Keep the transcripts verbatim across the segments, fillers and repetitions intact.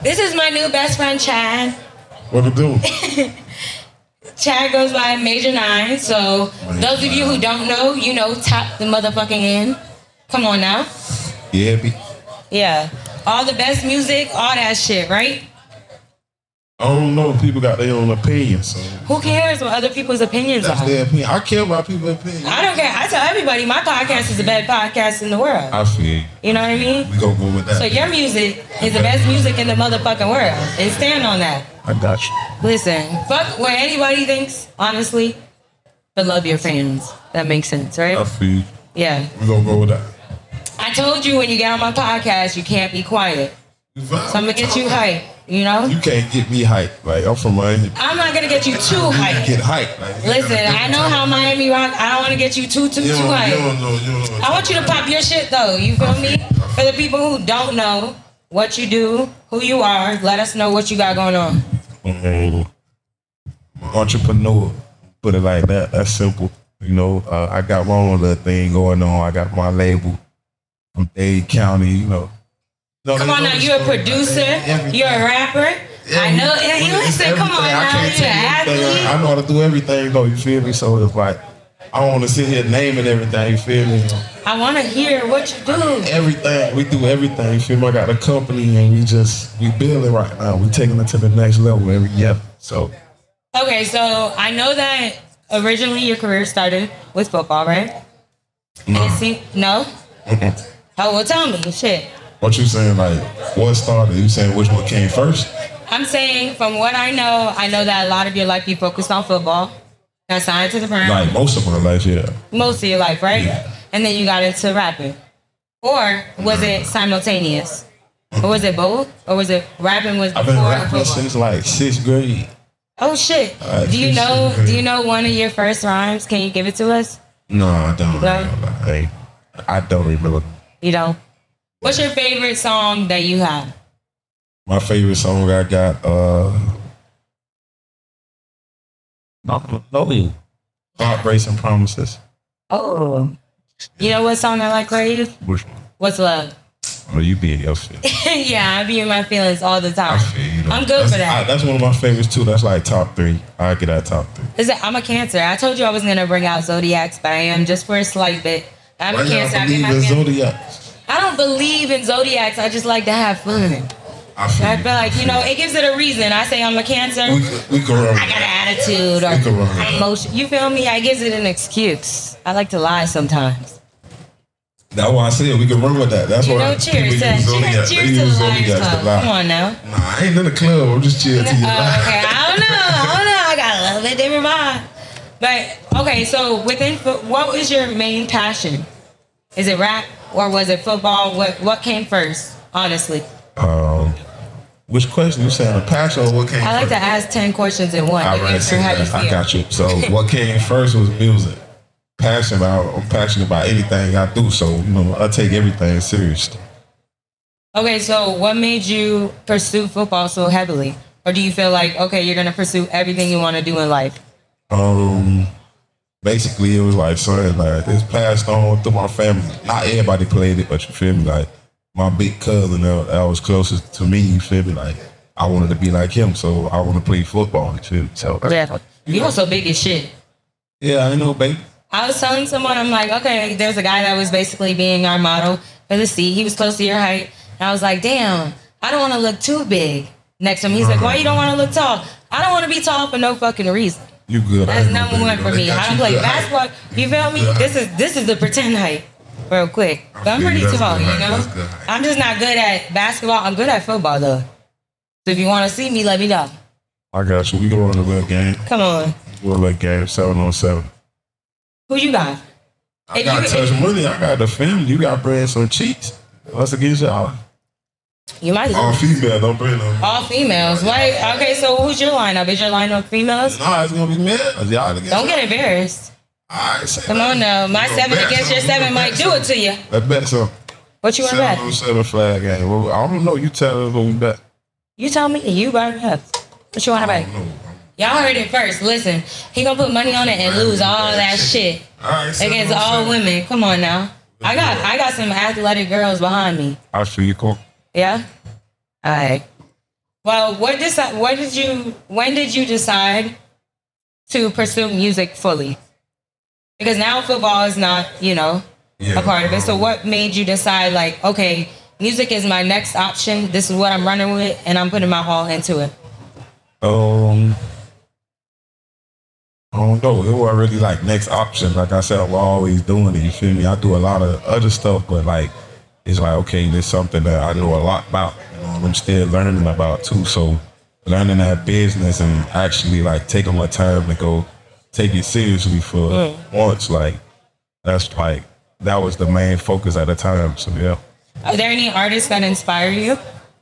This is my new best friend, Chad. What it do? Chad goes by Major Nine. So Major those of you who don't know, you know, tap the motherfucking in. Come on now. Yeah, be. Yeah. All the best music, all that shit, right? I don't know. People got their own opinions. So. Who cares what other people's opinions That's are? their opinion. I care about people's opinions. I don't care. I tell everybody my podcast is the best podcast in the world. I feel you. You know what I mean? We gonna go with that. So your music is the best music in the motherfucking world. And stand on that. I got you. Listen, fuck what anybody thinks, honestly, but love your fans. That makes sense, right? I feel you. Yeah. We gonna go with that. I told you when you get on my podcast, you can't be quiet. So I'm gonna get you hype, you know? You can't get me hype. Like, I'm from Miami. I'm not gonna get you too hype. Get hype. Like, listen, I know how Miami rock. I don't wanna get you too, too, you too hype. You don't know, you don't know. I want you to pop your shit though, you feel me? For the people who don't know what you do, who you are, let us know what you got going on. Um, entrepreneur. Put it like that. That's simple. You know, uh, I got my own little thing going on. I got my label. I'm Dade County, you know. No, come on now, you're a producer, you're a rapper. Yeah, I know, and you listen, come on now, you're an athlete. I know how to do everything though, you feel me? So it's like, I don't want to sit here naming everything, you feel me? I want to hear what you do. Everything, we do everything, you feel me? I got a company and we just, we building right now. We taking it to the next level every year, so. Okay, so I know that originally your career started with football, right? No. See, no? Mm-mm. Oh, well, tell me, shit. What you saying, like, what started? You saying which one came first? I'm saying, from what I know, I know that a lot of your life you focused on football. Got signed to the brand. Like, most of my life, yeah. Most of your life, right? Yeah. And then you got into rapping. Or was it simultaneous? Or was it both? Or was it rapping was before I've been rapping football? since, like, sixth grade. Oh, shit. Uh, do you know Do you know one of your first rhymes? Can you give it to us? No, I don't. No? I, I don't remember. You don't? What's your favorite song that you have? My favorite song I got, uh... No, Heartbreaks and Promises. Oh. You know what song I like, Crave? Which one? What's Love? Oh, you be in your feelings. Yeah, I be in my feelings all the time. I feel you. Know. I'm good that's, for that. I, that's one of my favorites, too. That's like top three. I get that top three. Listen, I'm a Cancer. I told you I was going to bring out Zodiacs, but I am just for a slight bit. I'm Why a Cancer. I, believe my in family. Zodiacs? I don't believe in Zodiacs. I just like to have fun. I feel, I feel like, you know, it gives it a reason. I say I'm a Cancer. We could, we could run. I got an attitude or we could run. I'm emotion. You feel me? I gives it an excuse. I like to lie sometimes. That's why I said we can run with that. That's you why know, cheers to, cheers, cheers to the Lions Club. Come on now. Nah, I ain't in the club. I'm just cheering to you. Uh, okay, I don't know. I don't know. I got a little bit different vibe. But, okay, so within, what was your main passion? Is it rap or was it football? What What came first, honestly? Um, which question? You saying a passion or what came I like first? to ask ten questions in one. All right, so I got you. So what came first was music. Passion about, I'm passionate about anything I do, so you know I take everything seriously. Okay, so what made you pursue football so heavily, or do you feel like okay, you're gonna pursue everything you want to do in life? Um, basically it was like something like it's passed on through my family. Not everybody played it, but you feel me? Like my big cousin that, that was closest to me, you feel me? Like I wanted to be like him, so I want to play football. You feel me? So yeah, you also big as shit. Yeah, I know, baby. I was telling someone, I'm like, okay, there's a guy that was basically being our model for the seat. He was close to your height. And I was like, damn, I don't want to look too big next to him. He's like, why you don't want to look tall? I don't want to be tall for no fucking reason. You good. That's number one for me. I don't play basketball. You feel me? This is this is the pretend height, real quick. But I'm pretty tall, you know? I'm just not good at basketball. I'm good at football, though. So if you want to see me, let me know. I got you. We can run a little game. Come on. We'll let game seven on seven. Who you got? I if got you, touch if, money. I got the family. You got bread some cheeks. What's against y'all? You might. All females. Don't bring them. All females. Right? Okay. So who's your lineup? Is your lineup females? No, it's gonna be males. Y'all don't get embarrassed. All right. Come on now. My seven against your seven might do it to you. Let's bet some. What you want to bet? Seven on seven flag game. Well, I don't know. You tell us what we bet. You tell me. You bet up. What you want to bet? Y'all heard it first. Listen, he gonna put money on it and lose all that shit against all women. Come on now. I got I got some athletic girls behind me. I feel you, cool. Yeah? All right. Well, what deci- What did you? When did you decide to pursue music fully? Because now football is not, you know, Yeah. a part of it. So what made you decide, like, okay, music is my next option. This is what I'm running with, and I'm putting my all into it. Um, I don't know. It wasn't really like next option. Like I said, I'm always doing it. You feel me? I do a lot of other stuff, but like it's like okay, there's something that I know a lot about. You know, I'm still learning about too. So learning that business and actually like taking my time to go take it seriously for Mm. once, like that's like that was the main focus at the time. So yeah. Are there any artists that inspire you?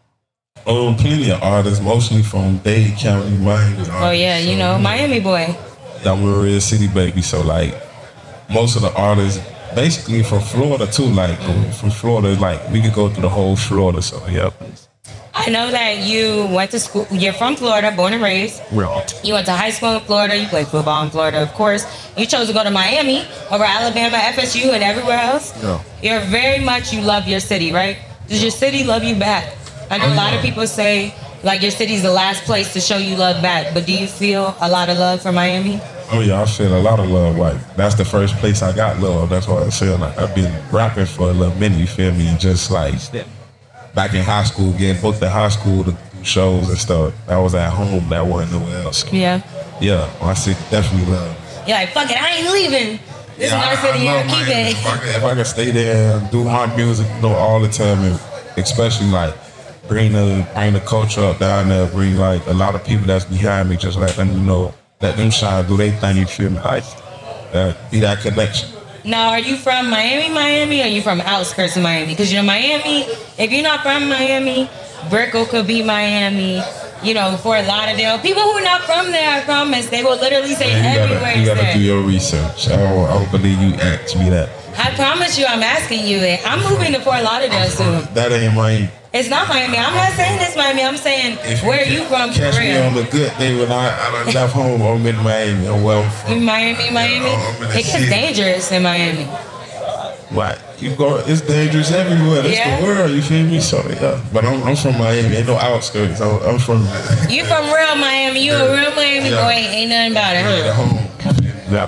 Um, plenty of artists, mostly from Dade County, Miami. Oh yeah, you know, Miami boy. I'm a real city baby, so like most of the artists basically from Florida too. Like from Florida, like we could go through the whole Florida. So yeah. I know that you went to school. You're from Florida, born and raised. Real. You went to high school in Florida. You played football in Florida, of course. You chose to go to Miami over Alabama, F S U, and everywhere else. Yeah. You're very much, you love your city, right? Does your city love you back? I know a lot of people say, like, your city's the last place to show you love back. But do you feel a lot of love for Miami? Oh yeah, I feel a lot of love. Like that's the first place I got love. That's why I say like I've been rapping for a little minute. You feel me? Just like back in high school, getting booked at high school to do shows and stuff. That was at home. That wasn't nowhere else. Yeah. Yeah, my city definitely love. You're like, fuck it, I ain't leaving. This Yeah, is my I- city, I yeah, love keep Miami. it. If I, could, if I could stay there and do my music, you know, all the time, and especially like bring the bring the culture up down there, bring like a lot of people that's behind me, just let them you know, let them shine, do their thing. You feel me? Like uh, be that connection. Now, are you from Miami, Miami, or are you from outskirts of Miami? Because, you know, Miami, if you're not from Miami, Brickell could be Miami. You know, Fort Lauderdale. People who are not from there, I promise, they will literally say Man, you everywhere gotta, you is gotta there. do your research. I don't, I don't believe you asked me that. I promise you, I'm asking you it. I'm moving to Fort Lauderdale soon. That ain't Miami. It's not Miami. I'm not saying it's Miami. I'm saying If where are you from for Catch me on real? the good day when I, I done left home. I'm in Miami. I'm well from. In Miami, Miami. I'm in the It gets city. dangerous in Miami. What? You go, it's dangerous everywhere. It's Yeah. the world, you feel me? So, yeah. But I'm, I'm from Miami. Ain't no outskirts. I'm, I'm from. You from real Miami. You a real Miami Yeah. boy. Ain't nothing about it, huh? At home. Yeah.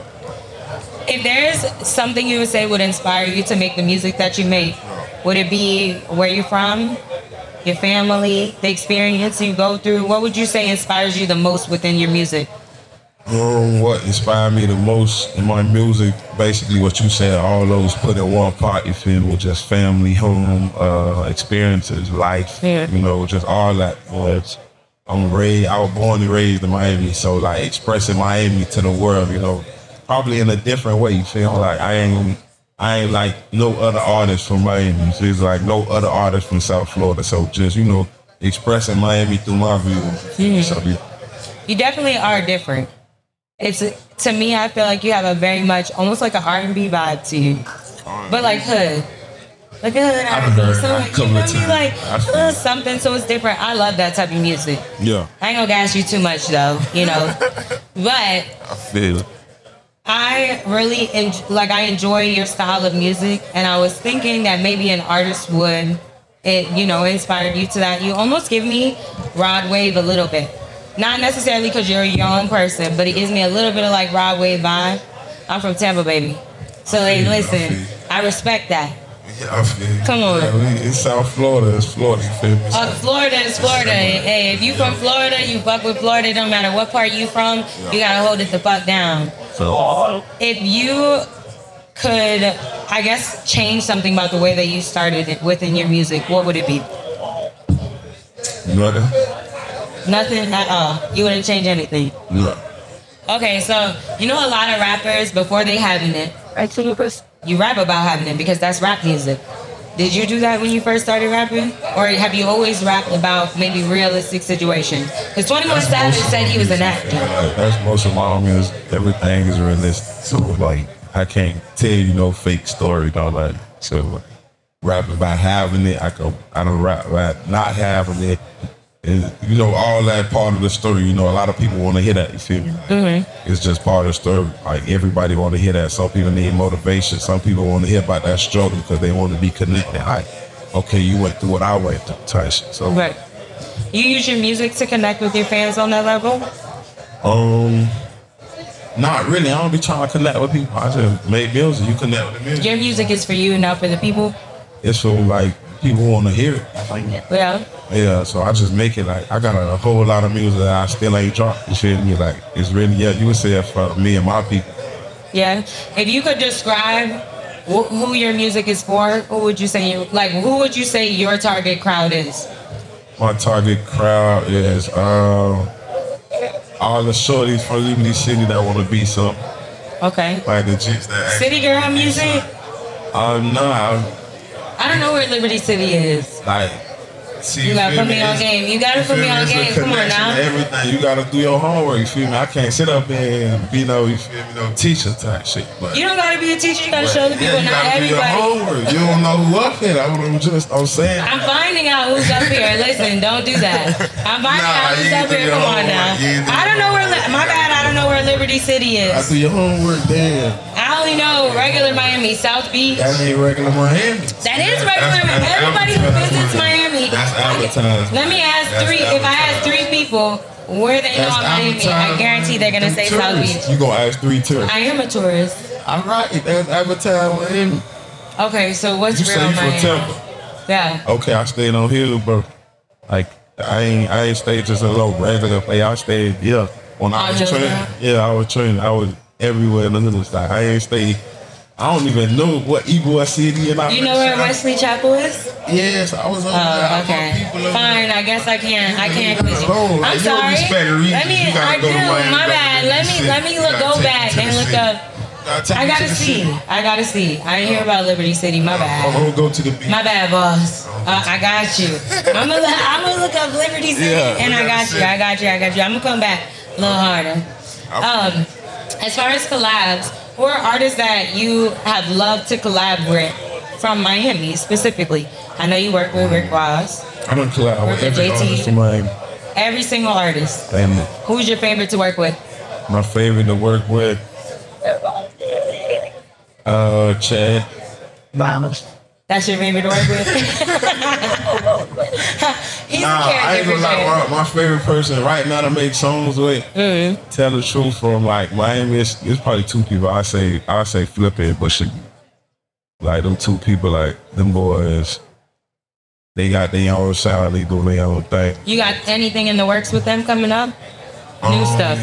If there's something you would say would inspire you to make the music that you make, would it be where you're from, your family, the experience you go through? What would you say inspires you the most within your music? Um, what inspired me the most in my music, basically what you said, all those put in one pot, you feel me, just family, home, uh, experiences, life, Yeah. you know, just all that. Was, I'm raised, I was born and raised in Miami, so like expressing Miami to the world, you know, probably in a different way, you feel me? Like I ain't, I ain't like no other artist from Miami. So it's like no other artist from South Florida. So just, you know, expressing Miami through my view. So yeah. You definitely are different. It's to me, I feel like you have a very much almost like an R and B vibe to you, but like hood, like a hood R and B. heard So that like, a couple you know of what I mean? Like times. I a feel little it. something. So it's different. I love that type of music. Yeah. I ain't gonna gas you too much though, you know, but I feel it. I really en- like I enjoy your style of music, and I was thinking that maybe an artist would, it you know, inspire you to that. You almost give me Rod Wave a little bit, not necessarily because you're a young person, but it gives me a little bit of like Rod Wave vibe. I'm from Tampa, baby, so hey, feel you, I listen, feel you. I respect that. Yeah, I feel it. Come on. Yeah, we- it's South Florida. It's Florida. You feel me? Uh, Florida is Florida. Hey, if you from Florida, you fuck with Florida. No matter what part you from, you gotta hold it the fuck down. So, If you could, I guess, change something about the way that you started it within your music, what would it be? you know that? Nothing at all. You wouldn't change anything. Yeah. Okay, so you know a lot of rappers before they having it, you rap about having it because that's rap music. Did you do that when you first started rapping? Or have you always rapped about maybe realistic situations? Because twenty-one That's Savage most of said my he was an music. actor. Like, that's most of my music. Everything is realistic. So like I can't tell you no fake story, though. Like so, rap about having it. I go. I don't rap about not having it. And, you know, all that part of the story. You know, a lot of people want to hear that. You feel me? Mm-hmm. It's just part of the story. Like everybody want to hear that. Some people need motivation. Some people want to hear about that struggle because they want to be connected. Like, okay, you went through what I went through. Type shit. So Right. You use your music to connect with your fans on that level? Um, not really. I don't be trying to connect with people. I just make music. You connect with the music. Your music is for you, not for the people? It's for like people want to hear it. Yeah. Yeah, so I just make it like I got a, a whole lot of music that I still ain't dropped. You feel me? Like it's really yeah. You would say it for me and my people. Yeah. If you could describe wh- who your music is for, who would you say you like? Who would you say your target crowd is? My target crowd is uh, all the shorties from Liberty City that want to be some. Okay. Like the chicks that. City girl music? Um, no, I, I don't know where Liberty City is. like. See, You gotta feel put me on It's- game. You gotta you put feel me on It's a game. Come on connection now. to Everything you gotta do your homework. You feel me? I can't sit up there and be no, you feel me, no teacher type shit. But You don't gotta be a teacher. You gotta but, show the people, yeah, you not gotta do your everybody. homework. You don't know who up here. I'm just, I'm saying. I'm finding out who's up here. Listen, don't do that. I'm finding Nah, out who's you up do here. your Come on homework. now. You do I don't know where. Li- My bad. I don't know where Liberty City I is. do your homework, damn. I only know regular Miami, South Beach. That ain't regular Miami. That is regular Miami. Everybody who visits Miami. That's advertising. Let me ask That's three. If I ask three people where they know That's Miami, I advertising. guarantee they're gonna say South Tourists. Beach. You gonna ask three tourists. I am a tourist. All right, that's advertising Miami. Okay, so what's You real say you from Miami? Tampa. Yeah. Okay, I stayed on Hill, bro. Like I ain't, I ain't stayed just a little regular place. I stayed, yeah. When I Oh, was just training, now? yeah, I was training. I was everywhere in the little side. I ain't stayed. I don't even know what Ybor City and I. You know where Wesley Chapel is? Yes, I was over there. Oh, I okay. brought people over Fine, there. I guess I can't. I can't Leave quiz it you. alone. Like, I'm you don't sorry. respect the region. Let me. You gotta I go do. to Miami, My go to bad. the Let me. city. Let me You look. gotta Go take back it to and the look city. up. Gotta take I it gotta to the see. city. I gotta see. I didn't hear about Liberty City. My I'm bad. gonna go to the beach. My bad, boss. Uh, I got you. I'm gonna. I'm gonna look up Liberty City, Yeah, and I Liberty got you. City. I got you. I got you. I'm gonna come back a little harder. Um, as far as collabs, who are artists that you have loved to collab with from Miami specifically? I know you work with Rick Ross. I don't collab with Work with every J T. artist from Miami. Every single artist. And Who's your favorite to work with? my favorite to work with, uh, Chad. That's your favorite to work with? He's Nah, a I ain't character gonna for lie. sure. My, my favorite person right now to make songs with, Mm-hmm. tell the truth, from like Miami, it's, it's probably two people. I say, I say Flip and Bush. Like them two people, like them boys, they got their own sound, they do their own thing. You got anything in the works with them coming up? New Um, stuff.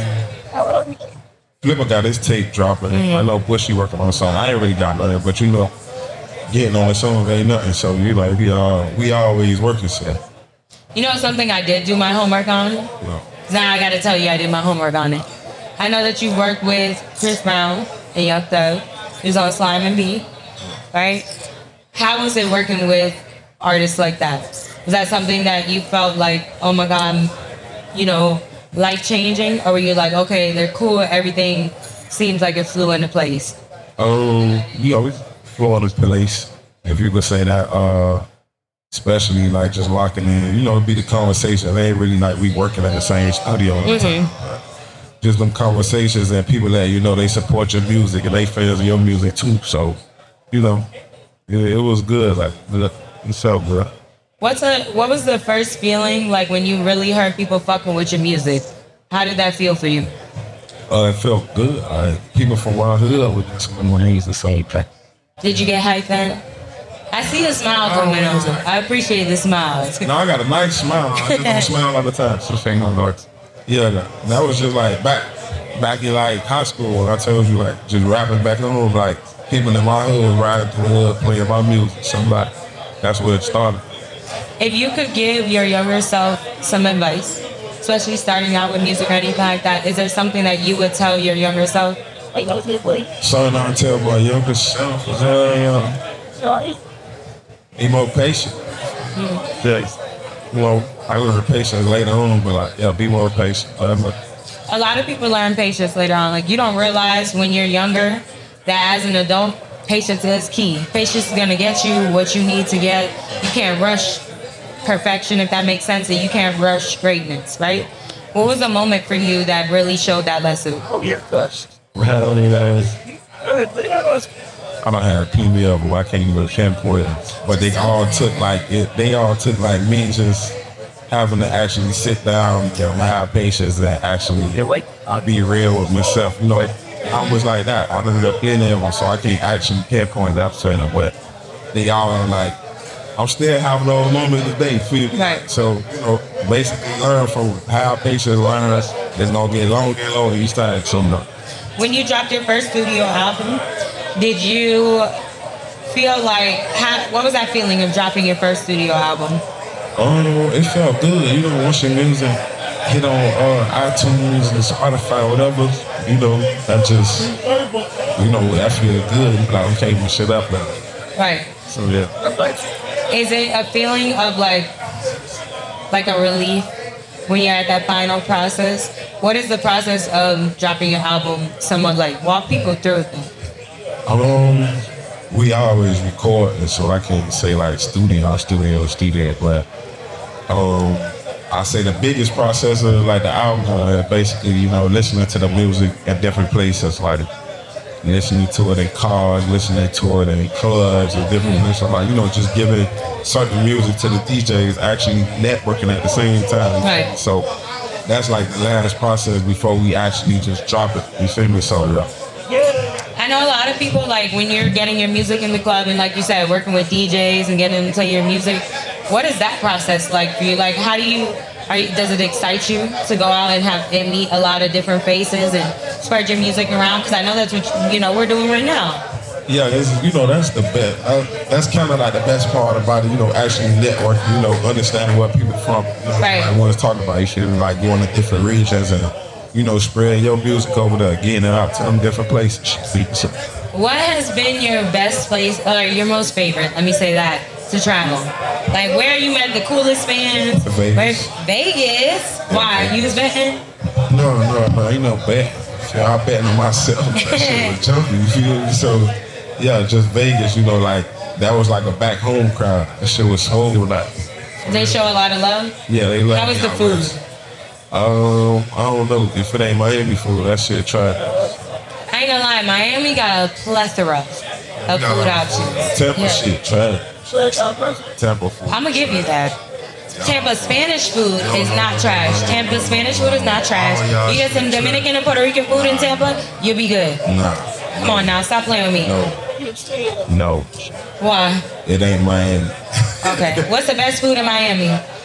Flipper got his tape dropping. Mm-hmm. I know Bushy working on a song. I ain't really got nothing, but you know, getting on a song ain't nothing. So you like we all we always working. So You know something I did do my homework on? you know. Now I gotta tell you I did my homework on it. I know that you've worked with Chris Brown and Young Thug, who's on Slime and B, right? How was it working with artists like that? Was that something that you felt like, oh my God, you know, life changing? Or were you like, okay, they're cool, everything seems like it flew into place? Um, you always flow on this place, if you could say that. Uh, especially like just locking in, you know, it'd be the conversation. It ain't really like we working at the same studio all the time. But just them conversations and people that you know they support your music and they fans of your music too. So, you know, it, it was good. Like it felt good. What's a what was the first feeling like when you really heard people fucking with your music? How did that feel for you? Uh, it felt good. Uh, people from around here with this one when they used to say that. Did you get hyped then? I see a smile coming on. I appreciate the smile. No, I got a nice smile. I just don't smile all the time. So saying on Lord. Yeah, that, that was just like back back in like high school when I told you like just rapping back home, like people in my hood riding through the hood playing my music. Somebody. That's where it started. If you could give your younger self some advice, especially starting out with music or anything like that, is there something that you would tell your younger self? Something I tell my younger self is uh, be more patient. Yeah. Well, I learned patience later on, but like, yeah, be more patient. Whatever. A lot of people learn patience later on. Like, you don't realize when you're younger that as an adult, patience is key. Patience is gonna get you what you need to get. You can't rush perfection, if that makes sense, and you can't rush greatness, right? What was a moment for you that really showed that lesson? Oh, yeah, gosh. How many guys? I don't have a P V L, but I can't even pinpoint it. But they all took like it. They all took like me just having to actually sit down, you know, have patience and actually I'll be real with myself. You know, I was like that. I ended up getting them, so I can't actually pinpoint that certain, but they all are like, I'm still having those moments today, feel me? Right. So, you know, basically learn from how patience learn us. It's gonna get longer and longer each time. So, no. When you dropped your first studio album, did you feel like, how, what was that feeling of dropping your first studio album? Oh, it felt good. You know, once your music hit on uh, iTunes and Spotify, whatever, you know, that just, you know, that feel good. You like, okay, we shit up now. Right. So, yeah. Is it a feeling of like, like a relief when you're at that final process? What is the process of dropping your album? Someone like, walk people through it. Um, we always record, and so I can't say like studio, studio, studio, but um, I say the biggest process of like the album, uh, basically, you know, listening to the music at different places, like listening to it in cars, listening to it in clubs and different things, like, you know, just giving certain music to the D Js, actually networking at the same time. Right. So that's like the last process before we actually just drop it. You feel me? So yeah. I know a lot of people, like, when you're getting your music in the club and, like you said, working with D Js and getting them to your music, what is that process like for you? Like, how do you, are you, does it excite you to go out and have and meet a lot of different faces and spread your music around? Because I know that's what, you know, we're doing right now. Yeah, it's, you know, that's the best. Uh, that's kind of like the best part about it, you know, actually networking, you know, understanding where people from. You know, right. I want to talk about. You should like going to different regions and, you know, spread your music over there, getting it out to them different places. What has been your best place, or your most favorite, let me say that, to travel? Like, where you met the coolest fans? Vegas. Where, Vegas? Why? You was betting? No, no, no, ain't no bet. Shit, I betting on myself. That shit was jumping, you feel me? So, yeah, just Vegas, you know, like, that was like a back home crowd. That shit was so, like. They show a lot of love? Yeah, they love. How was the food? Um, I don't know. If it ain't Miami food, that shit try it. I ain't gonna lie, Miami got a plethora of food options. Tampa yeah. shit, try it. Tampa food. I'm gonna give you that. Tampa Spanish food is not trash. Tampa Spanish food is not trash. You get some Dominican and Puerto Rican food in Tampa, you'll be good. Nah. Come on now, stop playing with me. No. No. Why? It ain't Miami. Okay. What's the best food in Miami?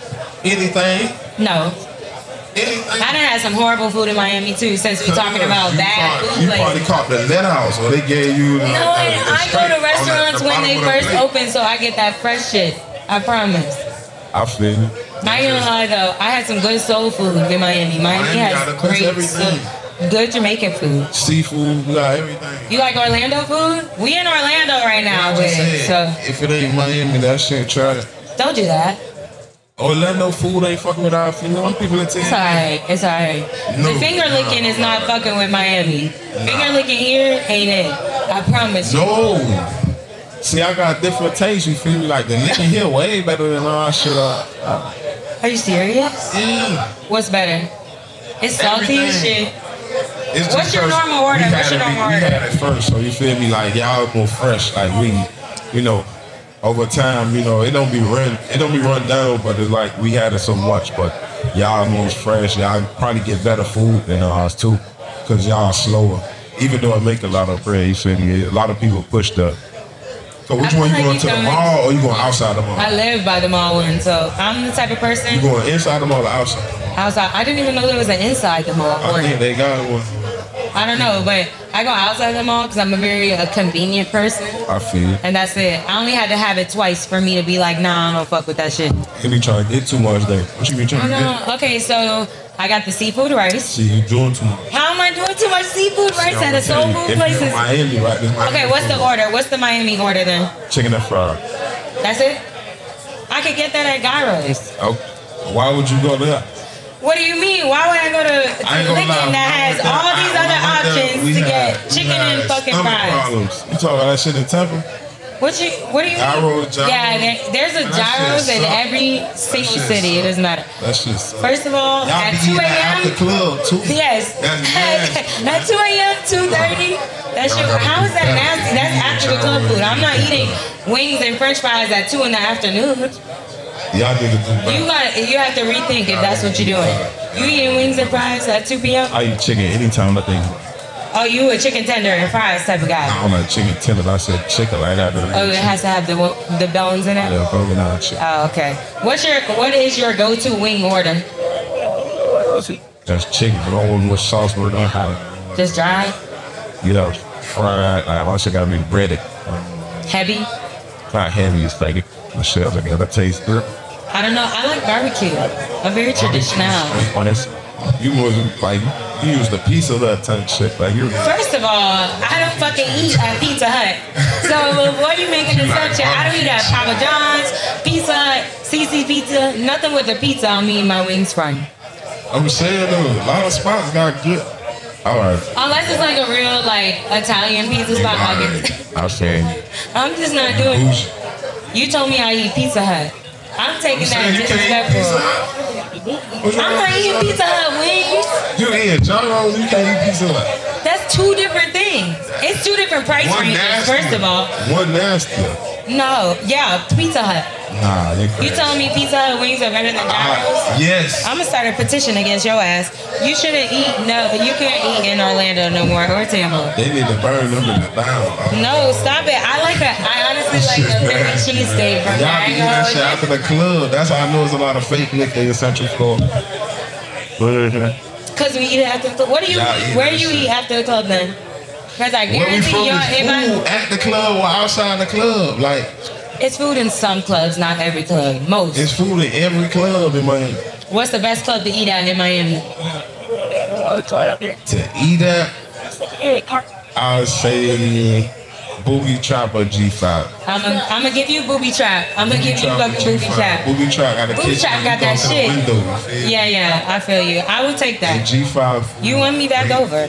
Anything. No. Anything. I done had some horrible food in Miami too, since we're talking about you bad probably, food You places. probably caught the let house, or they gave you. No, the, I, the I go to restaurants the when they first plate. open, so I get that fresh shit. I promise. I feel you. I ain't gonna lie though, I had some good soul food in Miami. Miami, Miami has got a great, everything. So, good Jamaican food. Seafood, we got everything. You like Orlando food? We in Orlando right now with it, so if it ain't Miami, that shit try it. don't do that. Orlando food ain't fucking with our food. Some people in It's alright. It's alright. No, the finger licking nah, is not nah. fucking with Miami. Nah. Finger licking here ain't it. I promise you. No. See, I got different tastes. You feel me? Like the licking here way better than all shit. Uh, uh, Are you serious? Yeah. What's better? It's salty as shit. It's What's your normal order? What's your normal order? We had it first, so you feel me? Like y'all more fresh. Like we, you know, over time, you know, it don't be run, it don't be run down, but it's like we had it so much. But y'all more fresh. Y'all probably get better food than us too, cause y'all slower. Even though I make a lot of bread, you feel me? A lot of people push the. So which one you like going you to the coming- mall or you going outside the mall? I live by the mall one, so I'm the type of person. You going inside the mall or outside? Outside. I didn't even know there was an inside the mall I one. think they got one. I don't know, but I go outside the mall because I'm a very uh, convenient person, I feel. and that's it. I only had to have it twice for me to be like, nah, I don't fuck with that shit. You be trying to get too much there. What you be trying to get? No, okay, so I got the seafood rice. See, you doing too much. How am I doing too much seafood rice at a See, I'm soul gonna food tell you, place? if you're in Miami, right? This Miami Okay, what's the food. order? What's the Miami order then? Chicken and fried. That's it? I could get that at Gyro's. Oh, why would you go there? What do you mean? Why would I go to, to I ain't gonna Licking lie, that when I has went there, all I- these when other I went there, options we to had- get we chicken had and fucking stomach fries? problems. You talking about that shit in Tampa? What you? What do you? Gyros, gyros. Yeah, there, there's a Man, that gyros shit in suck. every single shit city. It suck. doesn't matter. That shit suck. First of all, Y'all at be two eating that after a.m. club too. Yes. That's nasty. At two a.m., two thirty. That shit. Y'all gotta How is be that better. nasty? That's after the club food. I'm not eating wings and French fries at two in the afternoon. Y'all need to do better. You got. You have to rethink if that's what you're doing. You eating wings and fries at two p.m.? I eat chicken anytime I think. Oh, you a chicken tender and fries type of guy. I'm a chicken tender. I said chicken like that. Oh, it has to have the the bones in it. Yeah, probably not chicken. Oh, okay. What's your what is your go-to wing order? That's chicken, but I don't know what sauce we're gonna have. Just dry, You know, fried. Like, my shit gotta be breaded. heavy. Not heavy. It's like the shell. Like that taste good. I don't know. I like barbecue. I'm very traditional. Honest. You was like you use the Pizza Hut type shit. Like you. First of all, I don't fucking eat at Pizza Hut. So before you make an exception, I don't eat at Papa John's, Pizza Hut, C C Pizza. Nothing with the pizza on me and my wings from. I'm saying though, a lot of spots got good. All right. Unless it's like a real like Italian pizza spot. Like I'm saying. I'm just not doing it. You told me I eat Pizza Hut. I'm taking that disrespectful. I'm not eating Pizza Hut wings. You eating John Rolls, you can't eat Pizza Hut. That's two different things. It's two different price One ranges, nasty. first of all. One nasty. No, yeah, Pizza Hut. Nah, you You telling me Pizza Hut wings are better than gyros? uh, Yes. I'm gonna start a petition against your ass. You shouldn't eat, no, you can't eat in Orlando no more, or Tampa. They need to burn them in the down. No, stop it. I like a, I honestly like a Philly cheesesteak from Y'all be eating that shit Mango. after the club. That's how I know there's a lot of fake liquor in Central Florida. Cause we eat it after the club. What do you, Y'all eat where that do you shit. eat after the club then? Cause I Where we guarantee from y'all, is if I, food at the club or outside the club. Like, it's food in some clubs, not every club. Most. it's food in every club in Miami. What's the best club to eat at in Miami? To eat at, I would say Boogie Trap or G five. I'm gonna I'm gonna give you Booby Trap. I'm gonna give you fucking Booby Trap. Boogie Trap got a Booby kitchen. Trap got you that go to the shit. window, you feel? Yeah, yeah, I feel you. I will take And that. G five. You want me back over?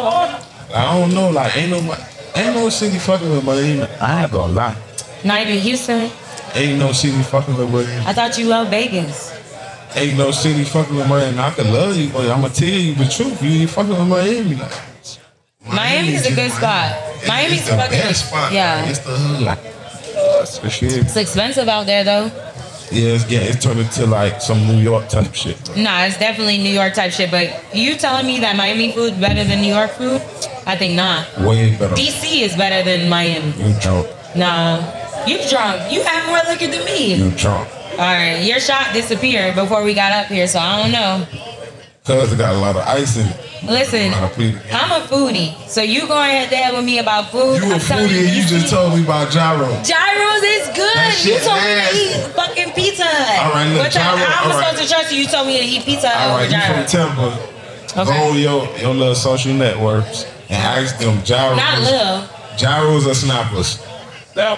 I don't know, like ain't no ain't no city fucking with Miami. I ain't gonna lie. Not even Houston. Ain't no city fucking with Miami. I thought you loved Vegas. Ain't no city fucking with Miami. I could love you, but I'ma tell you the truth. You ain't fucking with Miami. Like, Miami's a good just- spot. It's, Miami's it's the fucking best spot. yeah. It's the hood. That's the shit. It's expensive out there though. Yeah, it's getting it's turned into like some New York type shit. Nah, it's definitely New York type shit. But you telling me that Miami food better than New York food? I think not. Way better. D C is better than Miami. You drunk. Nah, you drunk. You have more liquor than me. You drunk. All right, your shot disappeared before we got up here, so I don't know. Cause it got a lot of ice in it. Listen, Nah, please. I'm a foodie, so you going head to head with me about food. You a I'm telling foodie and you D C just told me about gyro. Gyros is good. That You shit told me to nasty. eat fucking Pizza Hut. All right, look, What time- gyro- how am I all right. supposed to trust you? You told me to eat Pizza Hut All over right, you from gyros. Tampa. Okay. Go on your, your little social networks and ask them gyros. Not Lil. Gyros or snappers. Ah,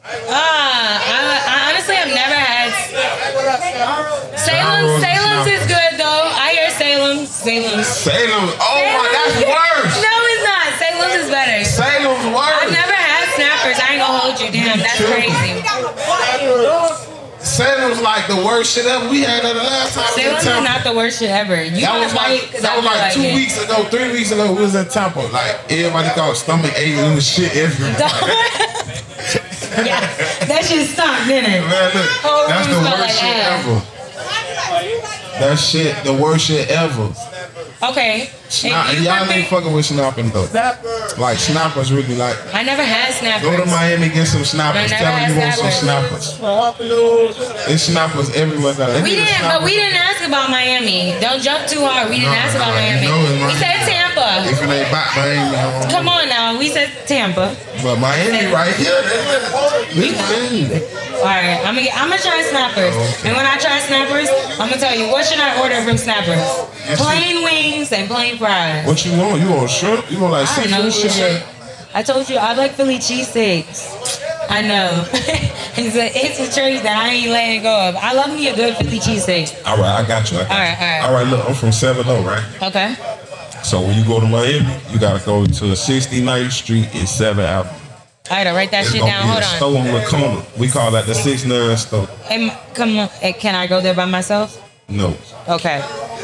I, I honestly have never had. Salem, Gyros and Salem's is snappers. good though. I hear Salem, Salem's. Salem. Oh my, that's Salem's- worse. No, it's not. Salem's is better. Salem's worse. I've never had snappers. I ain't gonna hold you. Damn, that's crazy. Salem's like the worst shit ever. We had that the last time. we Salem's was is in Tampa. not the worst shit ever. You That was might like because that I was feel like like two it. weeks ago, three weeks ago. We was in Tampa. Like everybody got stomach aches and shit everywhere. Yeah, that shit stopped, didn't it? Man, look, Whole that's room the smelled worst like shit ass. ever. That shit, the worst shit ever. Okay. Snap, If you y'all were ain't big- fucking with snapping though. Like snappers really like. I never had snappers. Go to Miami, get some snappers. I never Tell them you want had some snappers. There's snappers everywhere now. They We need a didn't, snapper. but we didn't ask about Miami. Don't jump too hard. We didn't No, ask about no, Miami. you know it's We Miami. said Tampa. If it ain't back Miami, I don't Come know. on now. We said Tampa. But Miami right here. This thing. All right. I'm gonna get, I'm gonna try snappers. Okay. And when I try snappers, I'm gonna tell you what should I order from snappers? Yes, Plain wings and plain fries. What you want? You want shrimp? You want like I don't know seafood shit. shit? I told you I like Philly cheesesteaks. I know. it's a it's a trait that I ain't letting go of. I love me a good Philly cheesesteak. All right, I got you. I got All right, you. all right. All right, look, I'm from seven oh, right? Okay. So when you go to Miami, you gotta go to sixty-ninth Street and seventh Avenue. All right, I'll write that It's shit gonna down. be Hold a on. store on the corner. We call that the six nine store. Am, come on. eh, Can I go there by myself? No. Okay.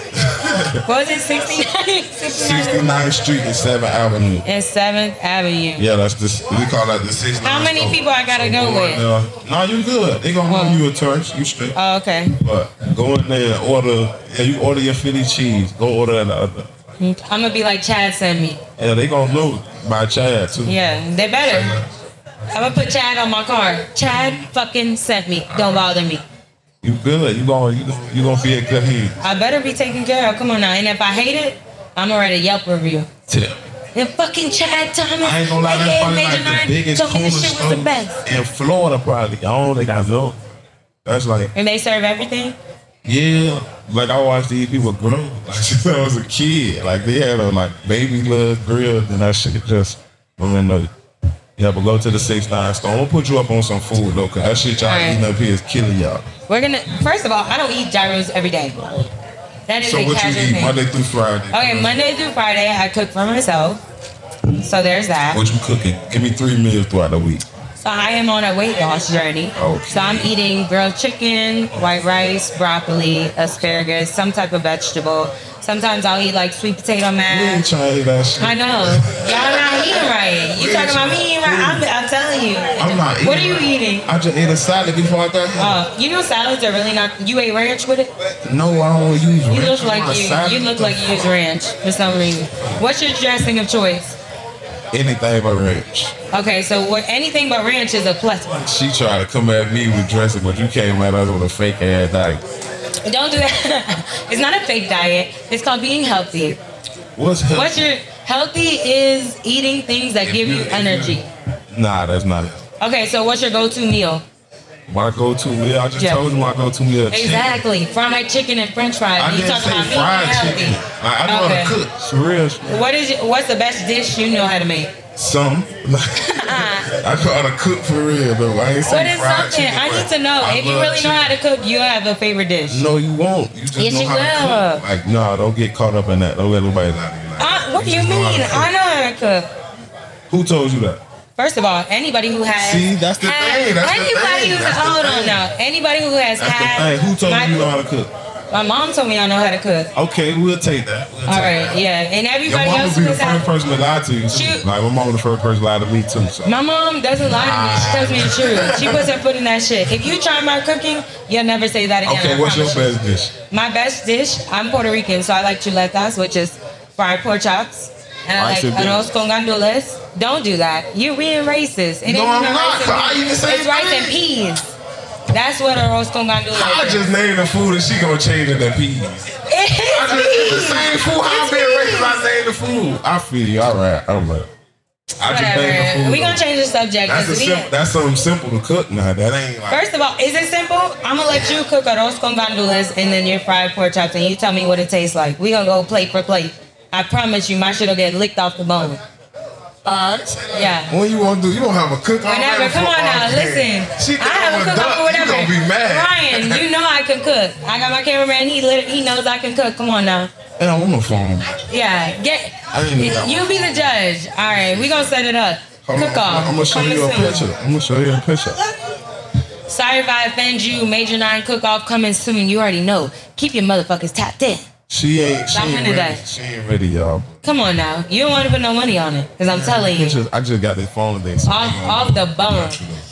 Was it sixty-nine? sixty-ninth Street and seventh Avenue. And seventh Avenue. Yeah, that's this. We call that the sixty-nine. How many store. people I gotta So go in with? there- No, you good. They gonna Well- give you a touch. You straight. Oh, okay. But go in there and order. Yeah, you order your Philly cheese. Go order that other. I'm gonna be like Chad sent me. Yeah, they gonna know by Chad too. Yeah, they better. I'm gonna put Chad on my car. Chad fucking sent me. Don't bother me. You good. You gonna you, gonna- you gonna be a good head. I better be taken care of. Come on now. And if I hate it, I'm gonna write a Yelp review. Tip. And fucking Chad Thomas, I ain't gonna lie, aka that's probably Major like the Nine, biggest told me corner this shit was the store best. in Florida, probably. I don't think I know. That's like, And they serve everything. yeah, like I watched these people grow. Like since I was a kid, like they had a like baby love grill, and that shit just, I mean, no. Yeah, but go to the six nine store. I'm gonna put you up on some food though, cause that shit y'all Alright. eating up here is killing y'all. We're gonna. First of all, I don't eat gyros every day. That is So a what you casual eat thing. Monday through Friday? Okay, Monday through Friday, I cook for myself. So there's that. What you cooking? Give me three meals throughout the week. So I am on a weight loss journey. Okay. So I'm eating grilled chicken, white rice, broccoli, asparagus, some type of vegetable. Sometimes I'll eat like sweet potato You ain't mash. trying to eat that shit. I know. Y'all not eating right. You talking about me eating right? I'm, I'm telling you. I'm not eating. What are you eating? I just ate a salad before I got here. Oh, you know salads are really not. You ate ranch with it? No, I don't use You ranch look on like my you. salad. You look like you use ranch for some reason. What's your dressing of choice? Anything but ranch. Okay, so what? Anything but ranch is a plus one. She tried to come at me with dressing, but you came at us with a fake ass diet. Don't do that. It's not a fake diet. It's called being healthy. What's healthy? What's your healthy is eating things that give you energy. Nah, that's not it. Okay, so what's your go-to meal? My go-to meal, I just Yeah. told you my go-to meal. is chicken. Exactly, fried chicken and French fries. I You didn't talking say about me fried being healthy? chicken. Like, I know Okay. how to cook. It's real shit. What is your, what's the best dish you know how to make? Some. I know how to cook for real though. I ain't say What is fried something? chicken, I but need to know. I If you love really know how to cook, you have a favorite dish. chicken. No, you won't. You just Yes, know you how to will. cook. Like, no, don't get caught up in that. Don't let nobody lie to you. Like, Uh, what do you just know how mean? to cook. I know how to cook. Who told you that? First of all, anybody who has See, that's the had- thing, that's the anybody thing, who's that's the hold on thing. now. Anybody who has That's had the thing. Who told my, you you know how to cook? my mom told me I know how to cook. Okay, we'll take that. We'll All take right, that. yeah, and Your everybody mom else would be who the has first had. person to lie to you. Too. She- Like my mom was the first person to lie to me too. So. My mom doesn't lie to me. She tells me the truth. She puts her foot in that shit. If you try my cooking, you'll never say that again. Okay, I what's your promise you. best dish? My best dish, I'm Puerto Rican, so I like chuletas, which is fried pork chops. And I Rice like and arroz con gandules. Don't do that. You're being racist. It No, ain't I'm even not. rice and I peas. eat the same It's rice thing. and peas. That's what arroz con gandules I is. just named the food and she gonna change it to peas. I It's just, it's the peas. same food. How It's been peas. racist? I named the food. I feel you. All right. All right. I just named the Whatever. food. We gonna change the subject. That's, a 'cause we- simple, that's something simple to cook now. That ain't like. First of all, is it simple? I'm gonna let you cook arroz con gandules and then your fried pork chops, and you tell me what it tastes like. We gonna go plate for plate. I promise you, my shit'll get licked off the bone. Alright. Yeah. What you want to do? You don't have a cook Whenever, already come for on now, our listen. game. She I have a cook cook up or whatever. You gonna be mad. Ryan, you know I can cook. I got my cameraman. He lit, he knows I can cook. Come on now. Yeah, I'm on the phone. Yeah, get. I didn't know. You be the judge. All right, we gonna set it up. Hold Cook on, off. I'm gonna show Coming you a soon. picture. I'm gonna show you a picture. Sorry if I offend you. Major Nine Cook Off coming soon. You already know. Keep your motherfuckers tapped in. She ain't. She Stop ain't into ready. that. She ain't ready, y'all. Come on now. You don't want to put no money on it, cause I'm telling you. It's just- I just got this phone today. So Off, off the bone.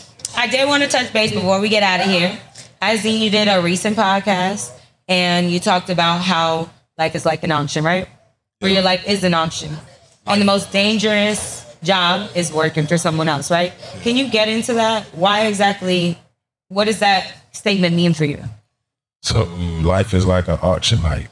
I did want to touch base before we get out of here. I seen you did a recent podcast and you talked about how life is like an auction, right? Where your life is an auction. And the most dangerous job is working for someone else, right? Can you get into that? Why exactly, what does that statement mean for you? So life is like an auction. Like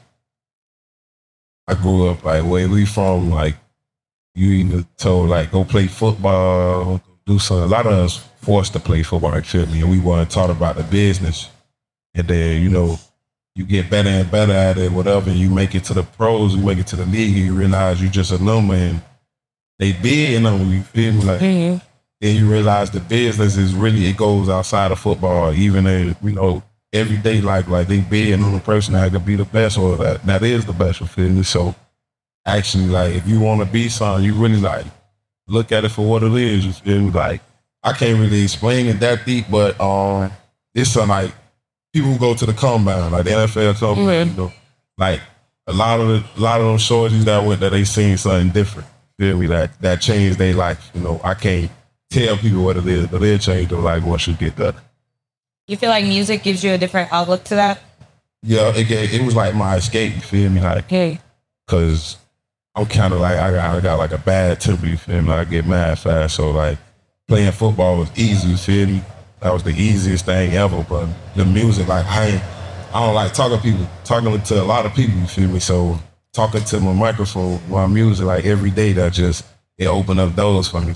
I grew up like where we from. Like you either told like go play football, do something. A lot of us forced to play football. You feel me? And we weren't taught about the business. And then you know you get better and better at it, whatever. And you make it to the pros, you make it to the league. And you realize you just a number, and they big on you. Feel me? Like Mm-hmm. then you realize the business is really, it goes outside of football, even in, you know, everyday life, like they bid on the person that could be the best or that, that is the best, you feel me? So actually, like, if you want to be something, you really, like, look at it for what it is, you feel me? Like, I can't really explain it that deep, but um, it's something like, people who go to the combine, like the N F L combine, Mhm. you know, like, a lot of the, a lot of those shorties that went that they seen something different. Feel me? That that changed their life. You know, I can't tell people what it is, but they'll change their life once you get that. You feel like music gives you a different outlook to that? Yeah, it gave, it was like my escape. You feel me? Like, hey, cause I'm kind of like I got I got like a bad temper. You feel me? Like, I get mad fast. So like playing football was easy. You feel me? That was the easiest thing ever. But the music, like I ain't, I don't like talking to people, talking to a lot of people. You feel me? So talking to my microphone, my music, like every day, that just it opened up doors for me.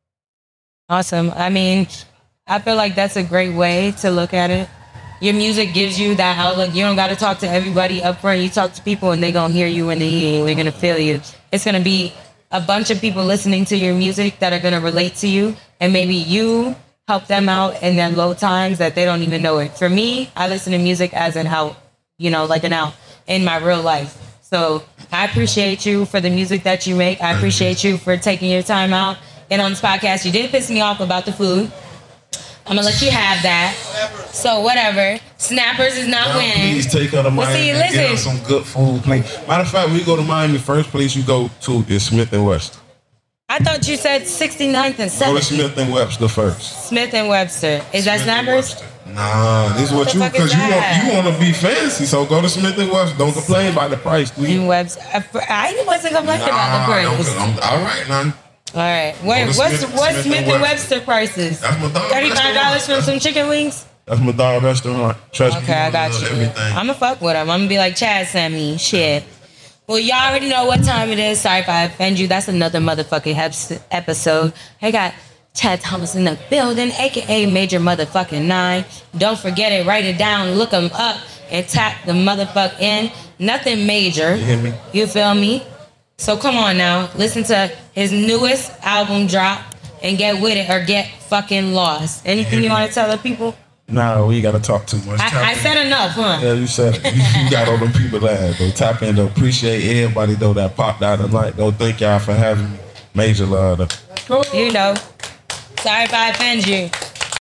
Awesome. I mean, I feel like that's a great way to look at it. Your music gives you that outlook. You don't got to talk to everybody up front. You talk to people and they're going to hear you when they hear you. They're going to feel you. It's going to be a bunch of people listening to your music that are going to relate to you. And maybe you help them out in their low times that they don't even know it. For me, I listen to music as an out, you know, like an out in my real life. So I appreciate you for the music that you make. I appreciate you for taking your time out. And on this podcast, you did piss me off about the food. I'm gonna let you have that. So whatever. Snappers is not now, winning. Please take her to Miami well, see, and listen. get her some good food. Please. Matter of fact, when you go to Miami, first place you go to is Smith and Webster. I thought you said sixty-ninth and Go to seventh. Smith and Webster first. Smith and Webster. Is that Smith and Snappers? Webster. Nah, this is what, What you the fuck because is you want that? you want to be fancy. So go to Smith and Webster. Don't complain about the price, please. And Webster. I wasn't complaining about the price. I'm, all right, man. All right. Wait, Go to what's Smith- what's Smith Smith and and Webster. Webster prices? That's my dog. Thirty-five dollars from some chicken wings. That's my dog restaurant. Trust me. Okay, I got love you. Everything. I'm gonna fuck with him. I'm gonna be like Chad sent me shit. Well, y'all already know what time it is. Sorry if I offend you. That's another motherfucking hep- episode. I got Chad Thomas in the building, aka Major Motherfucking Nine. Don't forget it. Write it down. Look him up and tap the motherfuck in. Nothing major. You hear me? You feel me? So come on now. Listen to his newest album drop and get with it or get fucking lost. Anything you want to tell the people? Nah, we gotta talk too much. I, I said enough, huh? Yeah, you said it. You, you got all them people that though. Tap in to appreciate everybody though that popped out tonight. Though, thank y'all for having me. Major love. You know. Sorry if I offend you.